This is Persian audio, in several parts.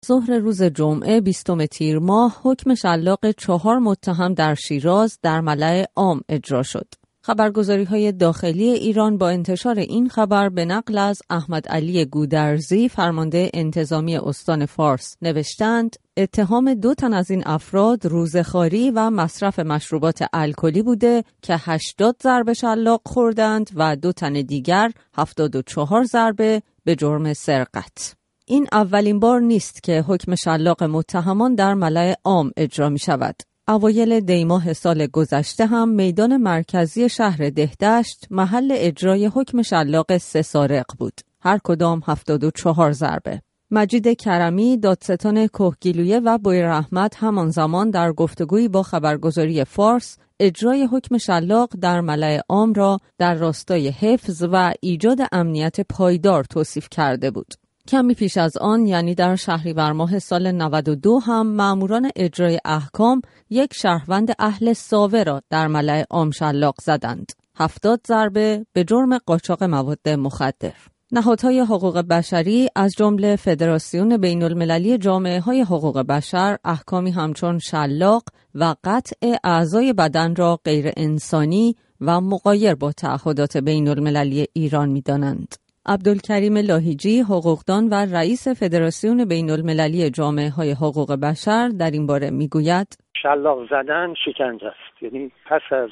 ظهر روز جمعه 20 تیر ماه حکم شلاق 4 متهم در شیراز در ملأ عام اجرا شد. خبرگزاری‌های داخلی ایران با انتشار این خبر به نقل از احمد علی گودرزی فرمانده انتظامی استان فارس نوشتند اتهام 2 تن از این افراد روزخواری و مصرف مشروبات الکلی بوده که 80 ضربه شلاق خوردند و 2 تن دیگر 74 ضربه به جرم سرقت. این اولین بار نیست که حکم شلاق متهمان در ملأ عام اجرا می شود. اوایل دیماه سال گذشته هم میدان مرکزی شهر دهدشت محل اجرای حکم شلاق 3 سارق بود. هر کدام 74 ضربه. مجید کرمی، دادستان کهگیلویه و بویراحمد همان زمان در گفتگویی با خبرگزاری فارس اجرای حکم شلاق در ملأ عام را در راستای حفظ و ایجاد امنیت پایدار توصیف کرده بود. کمی پیش از آن، یعنی در شهریور ماه سال 92 هم ماموران اجرای احکام یک شهروند اهل ساوه را در ملأ عام شلاق زدند. 70 ضربه به جرم قاچاق مواد مخدر. نهادهای حقوق بشری از جمله فدراسیون بین‌المللی جامعه‌های حقوق بشر احکامی همچون شلاق و قطع اعضای بدن را غیر انسانی و مغایر با تعهدات بین‌المللی ایران می‌دانند. عبدالکریم لاهیجی، حقوقدان و رئیس فدراسیون بین‌المللی جامعه‌های حقوق بشر در این باره میگوید شلاق زدن شکنجه است. یعنی پس از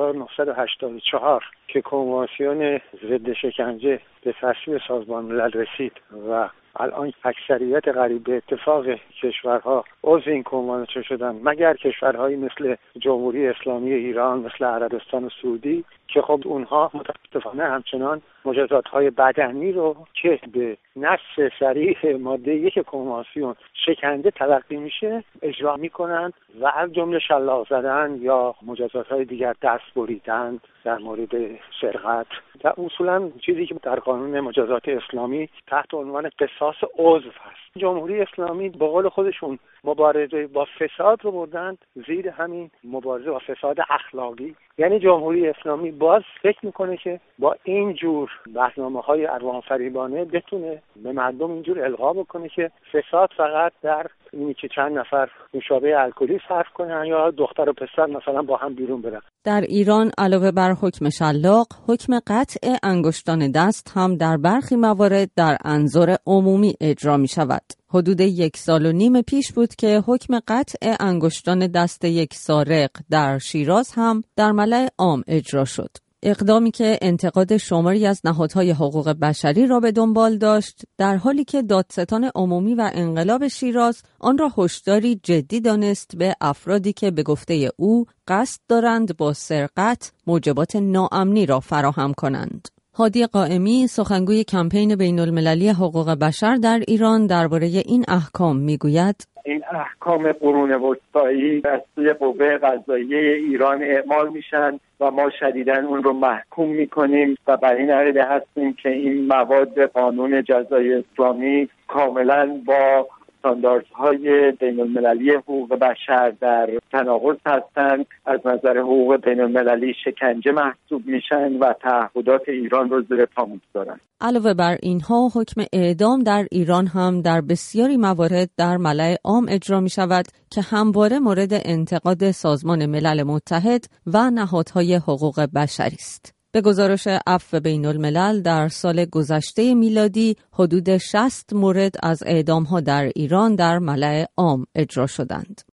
1984 که کنوانسیون ضد شکنجه به تصویب سازمان ملل رسید و الان اکثریت قریب به اتفاق کشورها عضو این کنوانسیون شدن، مگر کشورهایی مثل جمهوری اسلامی ایران، مثل عربستان سعودی که خب اونها متاسفانه همچنان مجازات‌های بدنی رو که به نص صریح ماده 1 کنوانسیون شکنجه تلقی میشه اجرا میکنند و از جمله شلاق زدن یا مجازات‌های دیگر، دست بریدن در مورد سرقت. در اصولا چیزی که در قانون مجازات اسلامی تحت عنوان قصاص عضو هست. جمهوری اسلامی به قول خودشون مبارزه با فساد رو بردند زیر همین مبارزه با فساد اخلاقی. یعنی جمهوری اسلامی باز فکر میکنه که با این جور برنامه‌های اروانفریبانه بتونه به مردم اینجور القا بکنه که فساد فقط در اینی که چند نفر نوشابه الکلی صرف کنن یا دختر و پسر مثلا با هم بیرون برن. در ایران علاوه بر حکم شلاق، حکم قطع انگشتان دست هم در برخی موارد در انظار عمومی اجرا می شود. حدود 1.5 سال پیش بود که حکم قطع انگشتان دست یک سارق در شیراز هم در ملأ عام اجرا شد. اقدامی که انتقاد شماری از نهادهای حقوق بشری را به دنبال داشت، در حالی که دادستان عمومی و انقلاب شیراز آن را هشداری جدی دانست به افرادی که به گفته او قصد دارند با سرقت موجبات ناامنی را فراهم کنند. هادی قائمی، سخنگوی کمپین بین‌المللی حقوق بشر در ایران، درباره این احکام میگوید این احکام قرون وسطایی از سوی قوه قضاییه ایران اعمال میشن و ما شدیداً اون رو محکوم میکنیم و بر این عقیده هستیم که این مواد قانون جزای اسلامی کاملاً با استانداردهای بین‌المللی حقوق بشر در تناقض هستند، از نظر حقوق بین‌المللی شکنجه محسوب میشن و تعهدات ایران رو زیر پا میگذارن. علاوه بر اینها حکم اعدام در ایران هم در بسیاری موارد در ملأ عام اجرا می شود که همواره مورد انتقاد سازمان ملل متحد و نهادهای حقوق بشری است. به گزارش عفو بین‌الملل در سال گذشته میلادی حدود 60 مورد از اعدام‌ها در ایران در ملأ عام اجرا شدند.